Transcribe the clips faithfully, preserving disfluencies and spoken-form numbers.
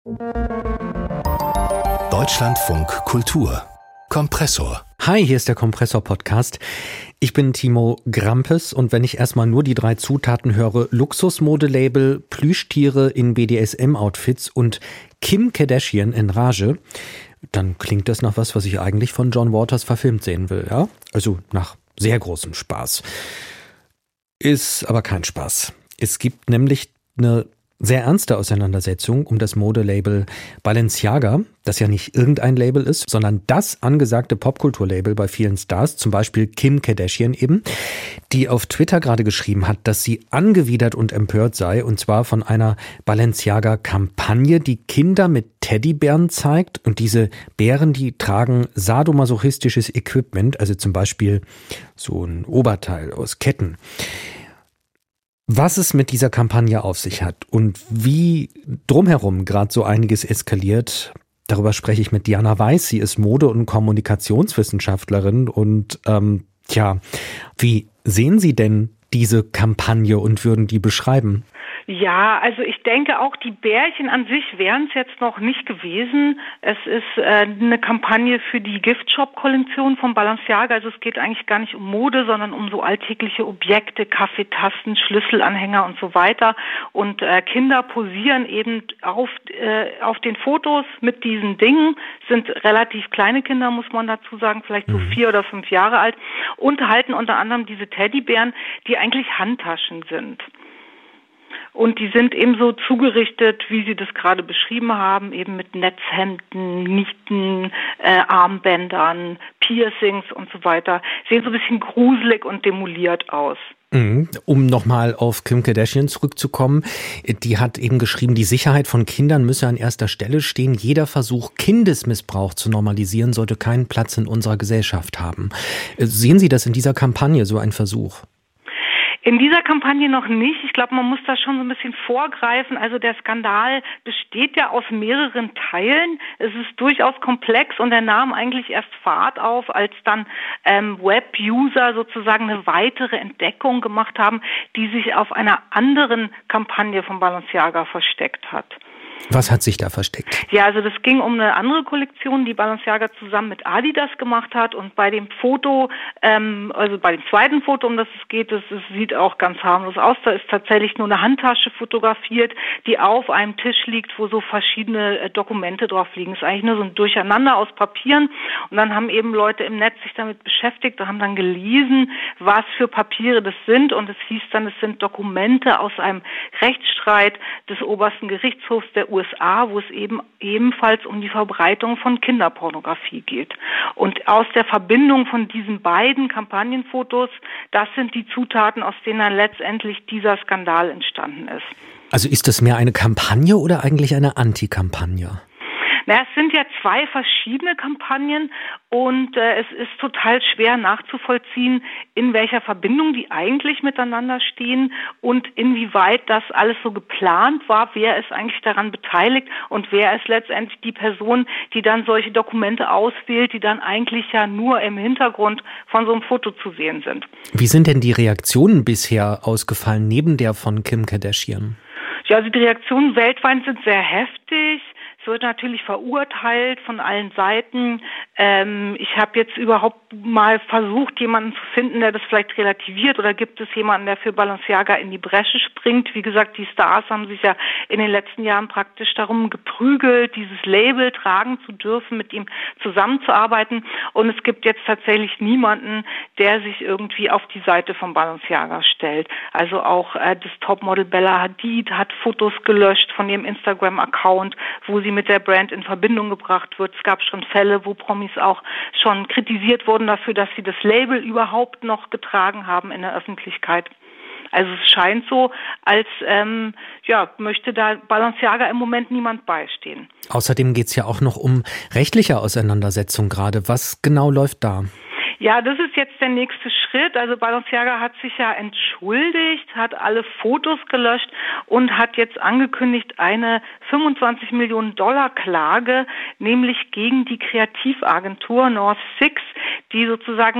Deutschlandfunk Kultur Kompressor. Hi, hier ist der Kompressor-Podcast. Ich bin Timo Grampes und wenn ich erstmal nur die drei Zutaten höre, Luxusmodelabel, Plüschtiere in B D S M-Outfits und Kim Kardashian in Rage, dann klingt das nach was, was ich eigentlich von John Waters verfilmt sehen will, ja? Also nach sehr großem Spaß. Ist aber kein Spaß. Es gibt nämlich eine sehr ernste Auseinandersetzung um das Modelabel Balenciaga, das ja nicht irgendein Label ist, sondern das angesagte Popkulturlabel bei vielen Stars, zum Beispiel Kim Kardashian eben, die auf Twitter gerade geschrieben hat, dass sie angewidert und empört sei, und zwar von einer Balenciaga-Kampagne, die Kinder mit Teddybären zeigt, und diese Bären, die tragen sadomasochistisches Equipment, also zum Beispiel so ein Oberteil aus Ketten. Was es mit dieser Kampagne auf sich hat und wie drumherum gerade so einiges eskaliert, darüber spreche ich mit Diana Weiß. Sie ist Mode- und Kommunikationswissenschaftlerin und ähm, tja, wie sehen Sie denn diese Kampagne und würden die beschreiben? Ja, also ich denke auch, die Bärchen an sich wären es jetzt noch nicht gewesen. Es ist äh, eine Kampagne für die Gift-Shop-Kollektion von Balenciaga. Also es geht eigentlich gar nicht um Mode, sondern um so alltägliche Objekte, Kaffeetassen, Schlüsselanhänger und so weiter. Und äh, Kinder posieren eben auf, äh, auf den Fotos mit diesen Dingen. Es sind relativ kleine Kinder, muss man dazu sagen, vielleicht so vier oder fünf Jahre alt, und halten unter anderem diese Teddybären, die eigentlich Handtaschen sind. Und die sind eben so zugerichtet, wie Sie das gerade beschrieben haben, eben mit Netzhemden, Nieten, äh, Armbändern, Piercings und so weiter. Sehen so ein bisschen gruselig und demoliert aus. Um nochmal auf Kim Kardashian zurückzukommen, die hat eben geschrieben, die Sicherheit von Kindern müsse an erster Stelle stehen. Jeder Versuch, Kindesmissbrauch zu normalisieren, sollte keinen Platz in unserer Gesellschaft haben. Sehen Sie das in dieser Kampagne, so ein Versuch? In dieser Kampagne noch nicht. Ich glaube, man muss da schon so ein bisschen vorgreifen. Also der Skandal besteht ja aus mehreren Teilen. Es ist durchaus komplex und er nahm eigentlich erst Fahrt auf, als dann ähm, Web-User sozusagen eine weitere Entdeckung gemacht haben, die sich auf einer anderen Kampagne von Balenciaga versteckt hat. Was hat sich da versteckt? Ja, also das ging um eine andere Kollektion, die Balenciaga zusammen mit Adidas gemacht hat, und bei dem Foto, ähm, also bei dem zweiten Foto, um das es geht, das, das sieht auch ganz harmlos aus, da ist tatsächlich nur eine Handtasche fotografiert, die auf einem Tisch liegt, wo so verschiedene äh, Dokumente drauf liegen. Es ist eigentlich nur so ein Durcheinander aus Papieren, und dann haben eben Leute im Netz sich damit beschäftigt und haben dann gelesen, was für Papiere das sind, und es hieß dann, es sind Dokumente aus einem Rechtsstreit des obersten Gerichtshofs der U S A, wo es eben ebenfalls um die Verbreitung von Kinderpornografie geht. Und aus der Verbindung von diesen beiden Kampagnenfotos, das sind die Zutaten, aus denen dann letztendlich dieser Skandal entstanden ist. Also ist das mehr eine Kampagne oder eigentlich eine Antikampagne? Na, es sind ja zwei verschiedene Kampagnen, und äh, es ist total schwer nachzuvollziehen, in welcher Verbindung die eigentlich miteinander stehen und inwieweit das alles so geplant war, wer ist eigentlich daran beteiligt und wer ist letztendlich die Person, die dann solche Dokumente auswählt, die dann eigentlich ja nur im Hintergrund von so einem Foto zu sehen sind. Wie sind denn die Reaktionen bisher ausgefallen, neben der von Kim Kardashian? Ja, also die Reaktionen weltweit sind sehr heftig. Es wird natürlich verurteilt von allen Seiten. Ähm, ich habe jetzt überhaupt mal versucht, jemanden zu finden, der das vielleicht relativiert, oder gibt es jemanden, der für Balenciaga in die Bresche springt? Wie gesagt, die Stars haben sich ja in den letzten Jahren praktisch darum geprügelt, dieses Label tragen zu dürfen, mit ihm zusammenzuarbeiten. Und es gibt jetzt tatsächlich niemanden, der sich irgendwie auf die Seite von Balenciaga stellt. Also auch äh, das Topmodel Bella Hadid hat Fotos gelöscht von ihrem Instagram-Account, wo sie mit der Brand in Verbindung gebracht wird. Es gab schon Fälle, wo Promis auch schon kritisiert wurden dafür, dass sie das Label überhaupt noch getragen haben in der Öffentlichkeit. Also es scheint so, als ähm, ja, möchte da Balenciaga im Moment niemand beistehen. Außerdem geht es ja auch noch um rechtliche Auseinandersetzungen gerade. Was genau läuft da? Ja, das ist jetzt der nächste Schritt. Also Balenciaga hat sich ja entschuldigt, hat alle Fotos gelöscht und hat jetzt angekündigt, eine fünfundzwanzig Millionen Dollar Klage, nämlich gegen die Kreativagentur North Six, die sozusagen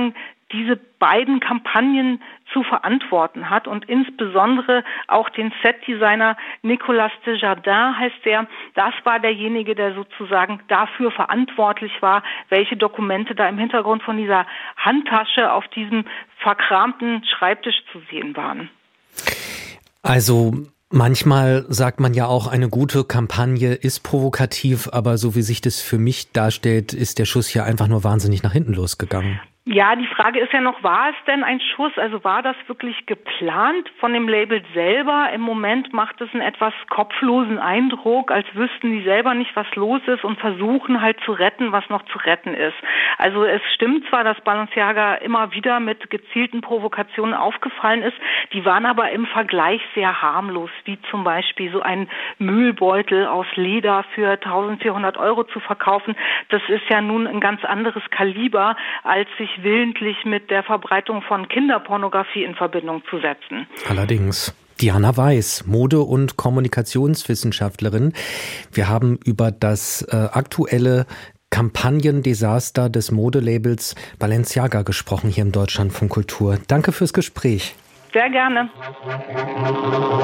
diese beiden Kampagnen zu verantworten hat und insbesondere auch den Setdesigner Nicolas Desjardins heißt der. Das war derjenige, der sozusagen dafür verantwortlich war, welche Dokumente da im Hintergrund von dieser Handtasche auf diesem verkramten Schreibtisch zu sehen waren. Also manchmal sagt man ja auch, eine gute Kampagne ist provokativ, aber so wie sich das für mich darstellt, ist der Schuss hier einfach nur wahnsinnig nach hinten losgegangen. Ja, die Frage ist ja noch, war es denn ein Schuss? Also war das wirklich geplant von dem Label selber? Im Moment macht es einen etwas kopflosen Eindruck, als wüssten die selber nicht, was los ist und versuchen halt zu retten, was noch zu retten ist. Also es stimmt zwar, dass Balenciaga immer wieder mit gezielten Provokationen aufgefallen ist, die waren aber im Vergleich sehr harmlos, wie zum Beispiel so ein Müllbeutel aus Leder für eintausendvierhundert Euro zu verkaufen. Das ist ja nun ein ganz anderes Kaliber, als sich willentlich mit der Verbreitung von Kinderpornografie in Verbindung zu setzen. Allerdings. Diana Weiß, Mode- und Kommunikationswissenschaftlerin. Wir haben über das äh, aktuelle Kampagnendesaster des Modelabels Balenciaga gesprochen hier im Deutschlandfunk Kultur. Danke fürs Gespräch. Sehr gerne.